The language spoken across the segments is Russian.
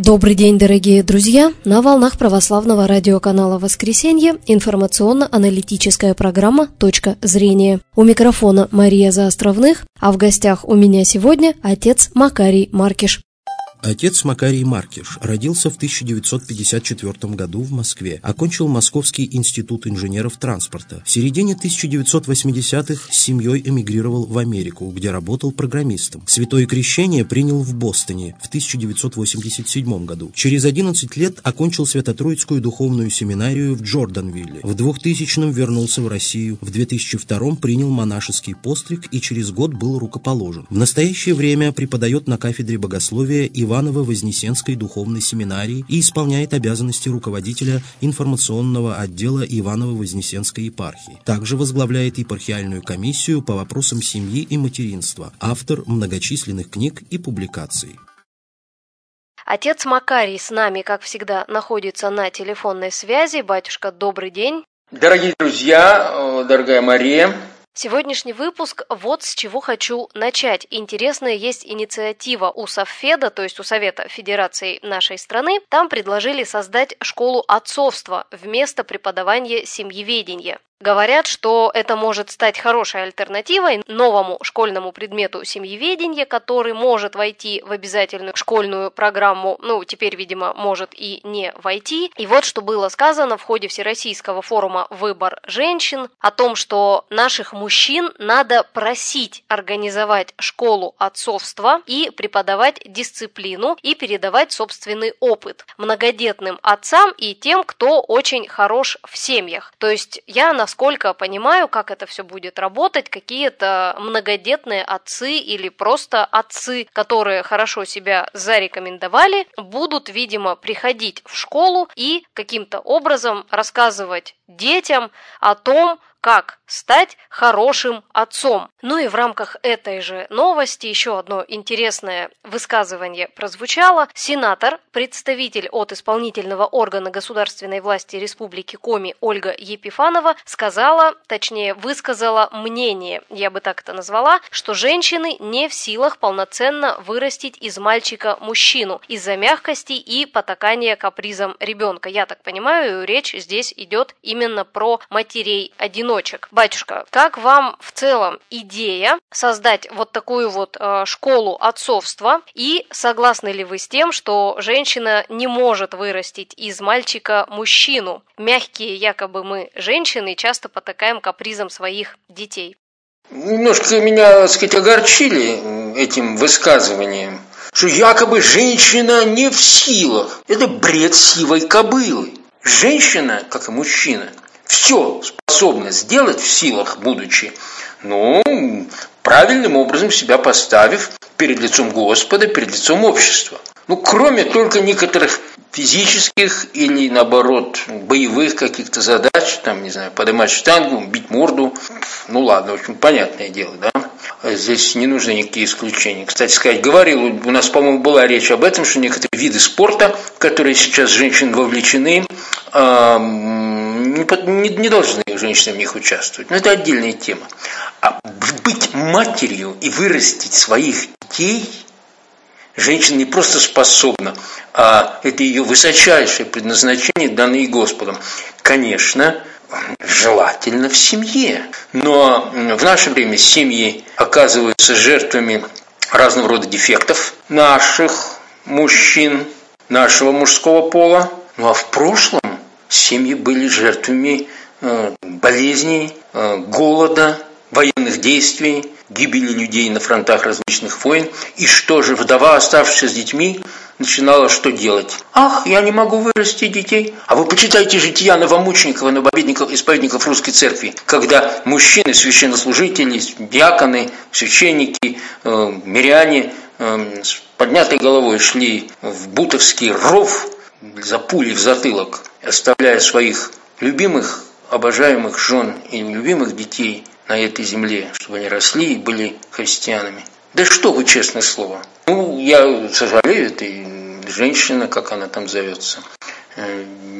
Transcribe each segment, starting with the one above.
Добрый день, дорогие друзья! На волнах православного радиоканала «Воскресенье» информационно-аналитическая программа «Точка зрения». У микрофона Мария Заостровных, а в гостях у меня сегодня отец Макарий Маркиш. Отец Макарий Маркиш родился в 1954 году в Москве, окончил Московский институт инженеров транспорта. В середине 1980-х с семьей эмигрировал в Америку, где работал программистом. Святое крещение принял в Бостоне в 1987 году. Через 11 лет окончил Свято-Троицкую духовную семинарию в Джорданвилле. В 2000-м вернулся в Россию. В 2002-м принял монашеский постриг и через год был рукоположен. В настоящее время преподает на кафедре богословия Иваново-Вознесенской духовной семинарии и исполняет обязанности руководителя информационного отдела Иваново-Вознесенской епархии. Также возглавляет епархиальную комиссию по вопросам семьи и материнства, автор многочисленных книг и публикаций. Отец Макарий с нами, как всегда, находится на телефонной связи. Батюшка, добрый день. Дорогие друзья, дорогая Мария. Сегодняшний выпуск вот с чего хочу начать. Интересная есть инициатива у Совфеда, то есть у Совета Федерации нашей страны. Там предложили создать школу отцовства вместо преподавания семьеведения. Говорят, что это может стать хорошей альтернативой новому школьному предмету семьеведения, который может войти в обязательную школьную программу, теперь, видимо, может и не войти. И вот что было сказано в ходе Всероссийского форума «Выбор женщин» о том, что наших мужчин надо просить организовать школу отцовства и преподавать дисциплину и передавать собственный опыт многодетным отцам и тем, кто очень хорош в семьях. То есть я насколько понимаю, как это все будет работать, какие-то многодетные отцы или просто отцы, которые хорошо себя зарекомендовали, будут, видимо, приходить в школу и каким-то образом рассказывать детям о том, как стать хорошим отцом. Ну и в рамках этой же новости еще одно интересное высказывание прозвучало. Сенатор, представитель от исполнительного органа государственной власти Республики Коми Ольга Епифанова высказала мнение, я бы так это назвала, что женщины не в силах полноценно вырастить из мальчика мужчину из-за мягкости и потакания капризам ребенка. Я так понимаю, речь здесь идет именно про матерей-одиночек. Батюшка, как вам в целом идея создать вот такую вот школу отцовства? И согласны ли вы с тем, что женщина не может вырастить из мальчика мужчину? Мягкие якобы мы, женщины, часто потакаем капризам своих детей. Немножко меня, огорчили этим высказыванием, что якобы женщина не в силах. Это бред сивой кобылы. Женщина, как и мужчина, все способна сделать в силах, будучи, правильным образом себя поставив перед лицом Господа, перед лицом общества. Кроме только некоторых физических или, наоборот, боевых каких-то задач, поднимать штангу, бить морду. Ладно, в общем, понятное дело, да? Здесь не нужны никакие исключения. Кстати сказать, говорил, у нас, по-моему, была речь об этом, что некоторые виды спорта, в которые сейчас женщины вовлечены, не должны женщины в них участвовать. Но это отдельная тема. А быть матерью и вырастить своих детей женщина не просто способна, а это ее высочайшее предназначение, данное Господом. Конечно, желательно в семье. Но в наше время семьи оказываются жертвами разного рода дефектов наших мужчин, нашего мужского пола. А в прошлом семьи были жертвами болезней, голода, военных действий, гибели людей на фронтах различных войн. И что же, вдова, оставшаяся с детьми, начинала что делать? Я не могу вырастить детей. А вы почитайте жития новомучеников и новобедников, исповедников русской церкви, когда мужчины, священнослужители, диаконы, священники, миряне с поднятой головой шли в Бутовский ров за пулей в затылок, оставляя своих любимых, обожаемых жен и любимых детей на этой земле, чтобы они росли и были христианами. Да что вы, честное слово. Я сожалею, это женщина, как она там зовется,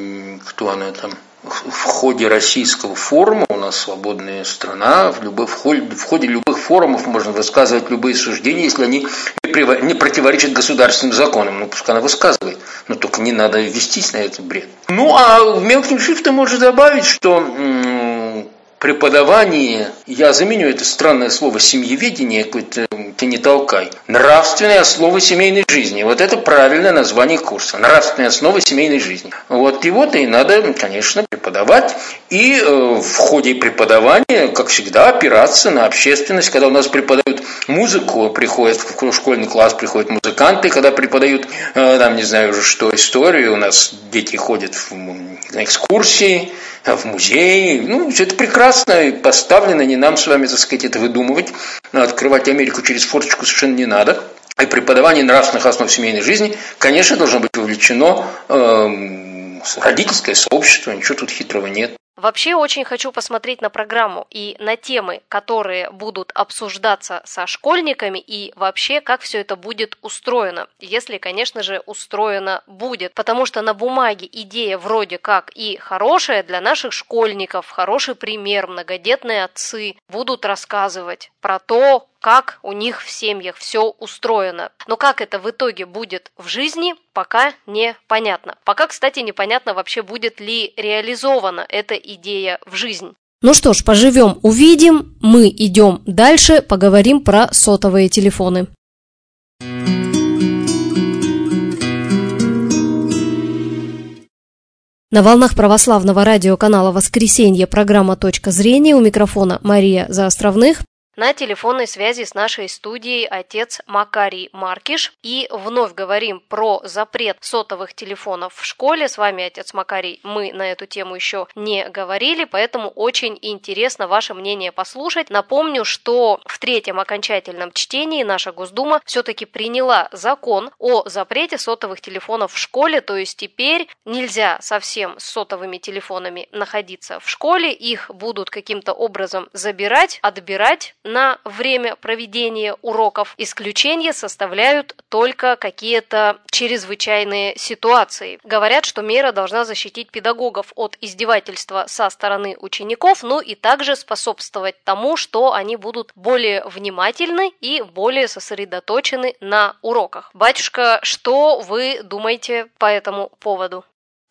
кто она там, в ходе российского форума, у нас свободная страна, в ходе любых форумов можно высказывать любые суждения, если они не противоречат государственным законам. Ну, пускай она высказывает, но только не надо вестись на этот бред. Ну, а мелким шрифтом можно добавить, что преподавание, я заменю это странное слово семьеведение, какое-то ты не толкай, нравственные основы семейной жизни. Вот это правильное название курса. Нравственные основы семейной жизни. Вот его-то и надо, конечно, преподавать. И в ходе преподавания, как всегда, опираться на общественность. Когда у нас преподают музыку, приходят в школьный класс, приходят музыканты, когда преподают, там, не знаю уже что, историю, у нас дети ходят на экскурсии, в музей. Ну, все это прекрасно и поставлено, не нам с вами, так сказать, это выдумывать. Открывать Америку через форточку совершенно не надо. И преподавание нравственных основ семейной жизни, конечно, должно быть вовлечено родительское сообщество, ничего тут хитрого нет. Вообще очень хочу посмотреть на программу и на темы, которые будут обсуждаться со школьниками, и вообще, как все это будет устроено, если, конечно же, устроено будет. Потому что на бумаге идея вроде как и хорошая для наших школьников, хороший пример, многодетные отцы будут рассказывать про то, как у них в семьях все устроено. Но как это в итоге будет в жизни, пока непонятно. Пока, кстати, непонятно вообще, будет ли реализована эта идея в жизнь. Ну что ж, поживем, увидим. Мы идем дальше, поговорим про сотовые телефоны. На волнах православного радиоканала «Воскресенье» программа «Точка зрения». У микрофона Мария Заостровных. На телефонной связи с нашей студией отец Макарий Маркиш. И вновь говорим про запрет сотовых телефонов в школе. С вами, отец Макарий, мы на эту тему еще не говорили, поэтому очень интересно ваше мнение послушать. Напомню, что в третьем окончательном чтении наша Госдума все-таки приняла закон о запрете сотовых телефонов в школе, то есть теперь нельзя совсем с сотовыми телефонами находиться в школе, их будут каким-то образом забирать, отбирать на время проведения уроков. Исключения составляют только какие-то чрезвычайные ситуации. Говорят, что мера должна защитить педагогов от издевательства со стороны учеников, ну и также способствовать тому, что они будут более внимательны и более сосредоточены на уроках. Батюшка, что вы думаете по этому поводу?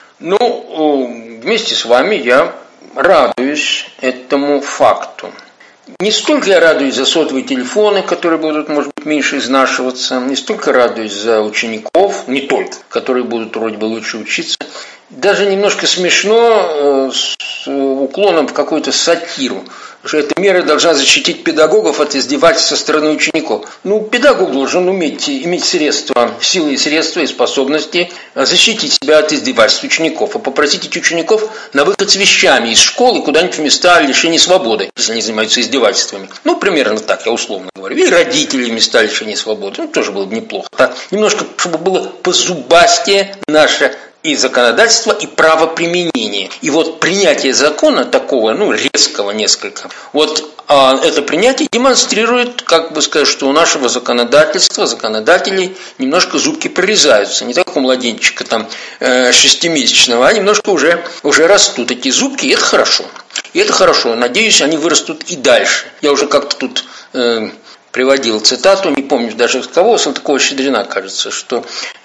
Ну, вместе с вами я радуюсь этому факту. Не столько я радуюсь за сотовые телефоны, которые будут, может быть, меньше изнашиваться, не столько радуюсь за учеников, не только, которые будут вроде бы лучше учиться. Даже немножко смешно с уклоном в какую-то сатиру, что эта мера должна защитить педагогов от издевательств со стороны учеников. Ну, педагог должен иметь средства, силы и средства и способности защитить себя от издевательств учеников, а попросить этих учеников на выход с вещами из школы куда-нибудь в места лишения свободы, если они занимаются издевательствами. Ну, примерно так, я условно говорю. И родители в места лишения свободы. Ну, тоже было бы неплохо. Так, немножко, чтобы было позубастее наше и законодательство, и правоприменение. И вот принятие закона такого, резкого несколько, вот это принятие демонстрирует, как бы сказать, что у нашего законодательства, законодателей немножко зубки прорезаются. Не так у младенчика там 6-месячного, а немножко уже растут эти зубки, и это хорошо. И это хорошо. Надеюсь, они вырастут и дальше. Я уже как-то тут приводил цитату, не помню даже кого, Салтыкова-Щедрина, кажется, что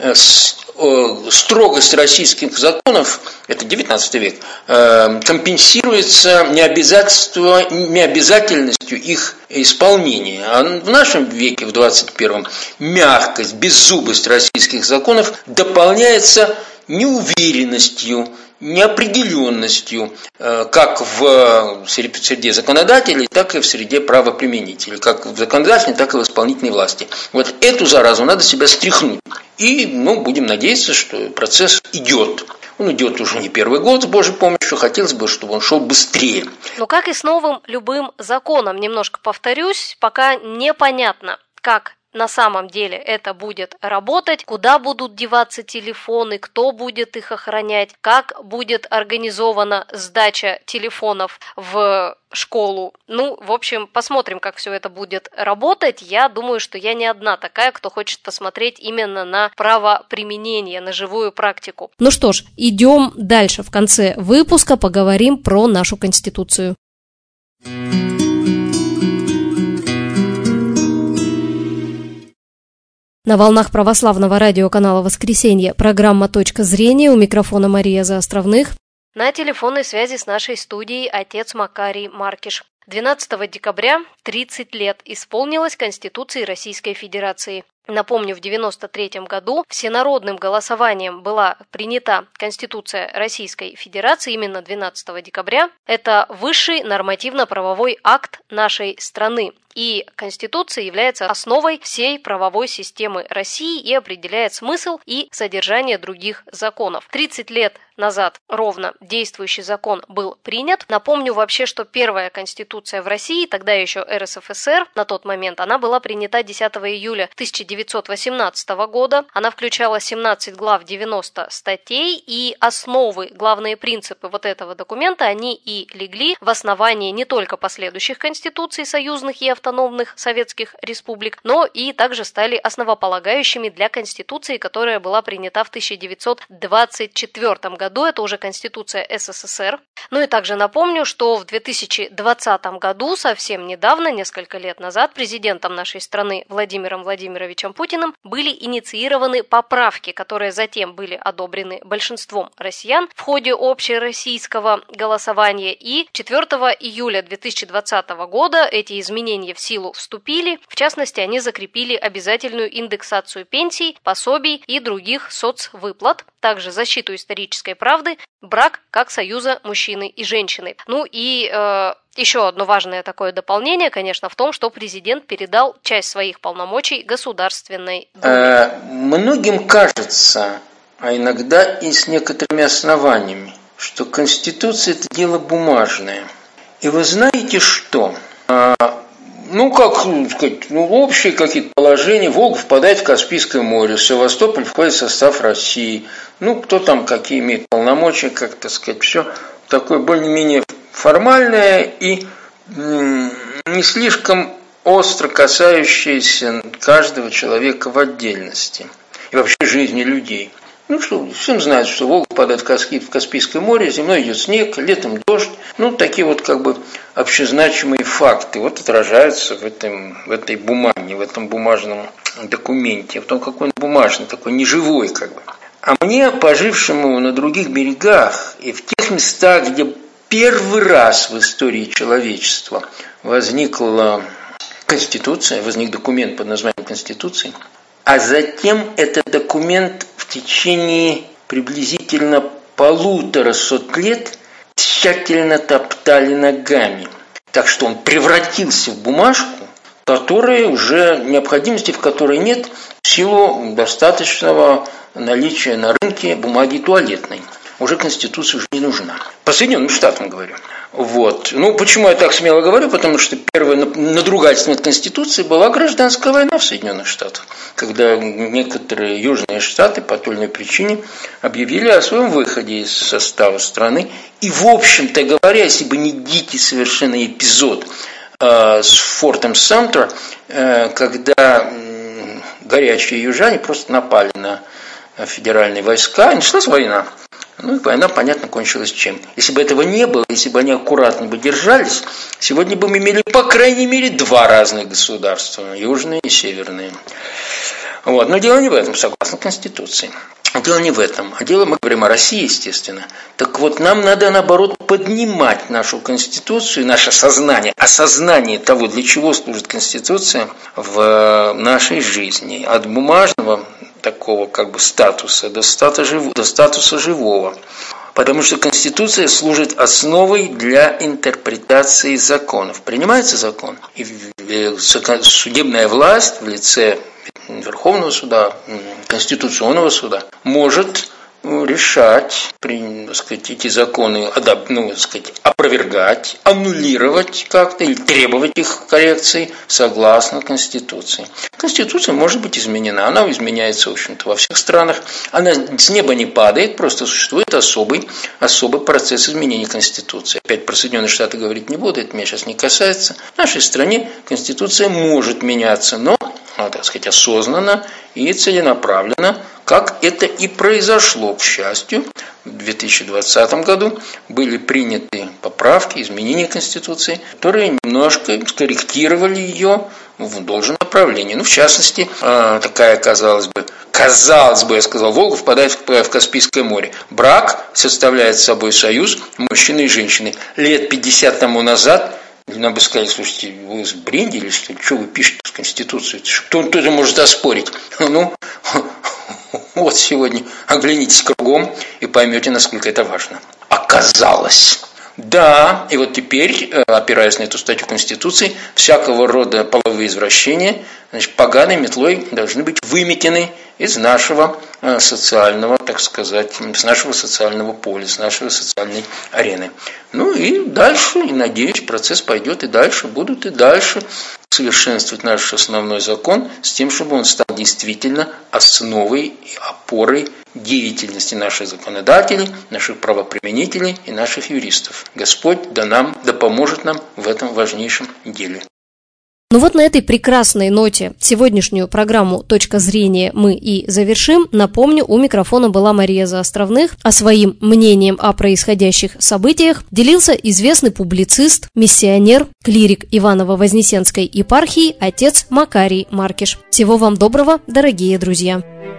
строгость российских законов, это 19 век, компенсируется необязательностью их исполнения. А в нашем веке, в 21-м, мягкость, беззубость российских законов дополняется неуверенностью, неопределенностью, как в среде законодателей, так и в среде правоприменителей, как в законодательной, так и в исполнительной власти. Вот эту заразу надо себя стряхнуть. И, будем надеяться, что процесс идет. Он идет уже не первый год, с Божьей помощью, хотелось бы, чтобы он шел быстрее. Но как и с новым любым законом, немножко повторюсь, пока непонятно, как на самом деле это будет работать, куда будут деваться телефоны, кто будет их охранять, как будет организована сдача телефонов в школу. В общем, посмотрим, как все это будет работать. Я думаю, что я не одна такая, кто хочет посмотреть именно на правоприменение, на живую практику. Ну что ж, идем дальше. В конце выпуска поговорим про нашу Конституцию. На волнах православного радиоканала «Воскресенье» программа «Точка зрения», у микрофона Мария Заостровных. На телефонной связи с нашей студией отец Макарий Маркиш. 12 декабря 30 лет исполнилось Конституции Российской Федерации. Напомню, в 1993 году всенародным голосованием была принята Конституция Российской Федерации именно 12 декабря. Это высший нормативно-правовой акт нашей страны. И Конституция является основой всей правовой системы России и определяет смысл и содержание других законов. 30 лет назад ровно действующий закон был принят. Напомню вообще, что первая Конституция в России, тогда еще РСФСР, на тот момент, она была принята 10 июля 1918 года. Она включала 17 глав, 90 статей, и основы, главные принципы вот этого документа, они и легли в основании не только последующих конституций союзных и автономных советских республик, но и также стали основополагающими для Конституции, которая была принята в 1924 году. Это уже Конституция СССР. И также напомню, что в 2020 году, совсем недавно, несколько лет назад, президентом нашей страны Владимиром Владимировичем Путиным были инициированы поправки, которые затем были одобрены большинством россиян в ходе общероссийского голосования. И 4 июля 2020 года эти изменения в силу вступили. В частности, они закрепили обязательную индексацию пенсий, пособий и других соцвыплат, также защиту исторической правды, брак как союза мужчины и женщины. Еще одно важное такое дополнение, конечно, в том, что президент передал часть своих полномочий Государственной Думе. Многим кажется, а иногда и с некоторыми основаниями, что Конституция – это дело бумажное. И вы знаете что? Общие какие-то положения. Волга впадает в Каспийское море, Севастополь входит в состав России. Кто там какие имеет полномочия, все такое более-менее формальное и не слишком остро касающееся каждого человека в отдельности и вообще жизни людей. Всем знают, что Волга впадает в Каспийское море, зимой идет снег, летом дождь. Такие общезначимые факты отражаются в этой бумаге, в этом бумажном документе. В том, какой он бумажный, такой неживой . А мне, пожившему на других берегах и в тех местах, где первый раз в истории человечества возникла Конституция, возник документ под названием Конституции, а затем этот документ в течение приблизительно 150 лет тщательно топтали ногами. Так что он превратился в бумажку, необходимости в которой нет в силу достаточного наличия на рынке бумаги туалетной. Уже Конституция уже не нужна. По Соединенным Штатам говорю. Почему я так смело говорю? Потому что первое надругательство над Конституцией была гражданская война в Соединенных Штатах, когда некоторые южные штаты по той или иной причине объявили о своем выходе из состава страны. И, в общем-то говоря, если бы не дикий совершенно эпизод с фортом Самтер, когда горячие южане просто напали на федеральные войска, началась война. И война, понятно, кончилась чем. Если бы этого не было, если бы они аккуратно бы держались, сегодня бы мы имели, по крайней мере, 2 разных государства, южные и северные. Но дело не в этом, согласно Конституции. Дело не в этом. Мы говорим о России, естественно. Так нам надо, наоборот, поднимать нашу Конституцию, наше осознание того, для чего служит Конституция в нашей жизни. От бумажного такого статуса до статуса живого. Потому что Конституция служит основой для интерпретации законов. Принимается закон, и судебная власть в лице Верховного суда, Конституционного суда может решать, эти законы опровергать, аннулировать как-то или требовать их коррекции согласно Конституции. Конституция может быть изменена, она изменяется, в общем-то, во всех странах. Она с неба не падает, просто существует особый процесс изменения Конституции. Опять про Соединенные Штаты говорить не буду, это меня сейчас не касается. В нашей стране Конституция может меняться, но, осознанно и целенаправленно, как это и произошло, к счастью. В 2020 году были приняты поправки, изменения Конституции, которые немножко скорректировали ее в должном направлении. В частности, такая, казалось бы, я сказал, Волга впадает в Каспийское море. Брак составляет собой союз мужчины и женщины. Лет 50 тому назад нам бы сказали: слушайте, вы сбрендили, что ли? Что вы пишете в Конституцию? Кто-то может оспорить. Вот сегодня оглянитесь кругом и поймете, насколько это важно. Оказалось. Да, и вот теперь, опираясь на эту статью Конституции, всякого рода половые извращения, поганой метлой должны быть выметены из нашего социального, с нашего социального поля, с нашей социальной арены. И дальше, и надеюсь, процесс пойдет и дальше, будут и дальше совершенствовать наш основной закон с тем, чтобы он стал действительно основой и опорой деятельности наших законодателей, наших правоприменителей и наших юристов. Господь да поможет нам в этом важнейшем деле. На этой прекрасной ноте сегодняшнюю программу «Точка зрения» мы и завершим. Напомню, у микрофона была Мария Заостровных, а своим мнением о происходящих событиях делился известный публицист, миссионер, клирик Иваново-Вознесенской епархии отец Макарий Маркиш. Всего вам доброго, дорогие друзья!